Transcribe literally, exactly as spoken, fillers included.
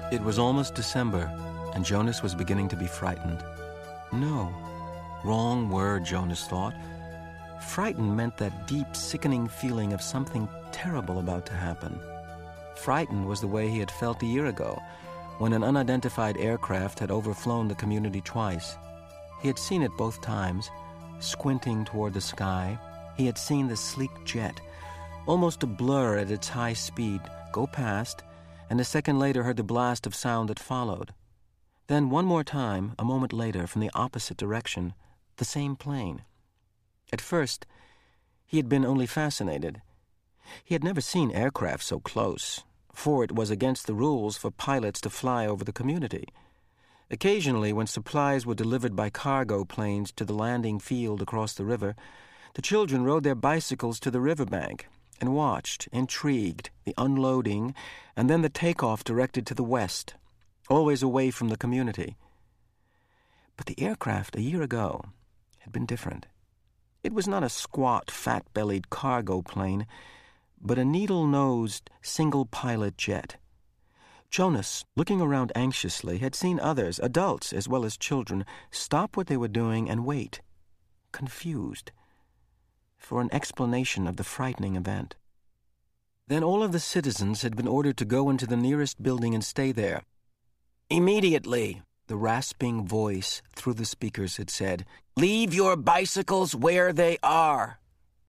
It was almost December, and Jonas was beginning to be frightened. No, wrong word, Jonas thought. Frightened meant that deep, sickening feeling of something terrible about to happen. Frightened was the way he had felt a year ago, when an unidentified aircraft had overflown the community twice. He had seen it both times, squinting toward the sky. He had seen the sleek jet, almost a blur at its high speed, go past, and a second later heard the blast of sound that followed. Then one more time, a moment later, from the opposite direction, the same plane. At first, he had been only fascinated. He had never seen aircraft so close, for it was against the rules for pilots to fly over the community. Occasionally, when supplies were delivered by cargo planes to the landing field across the river, the children rode their bicycles to the riverbank and watched, intrigued, the unloading and then the takeoff directed to the west, always away from the community. But the aircraft a year ago had been different. It was not a squat, fat-bellied cargo plane, but a needle-nosed, single-pilot jet. Jonas, looking around anxiously, had seen others, adults as well as children, stop what they were doing and wait, confused, for an explanation of the frightening event. Then all of the citizens had been ordered to go into the nearest building and stay there. "Immediately," the rasping voice through the speakers had said. "Leave your bicycles where they are."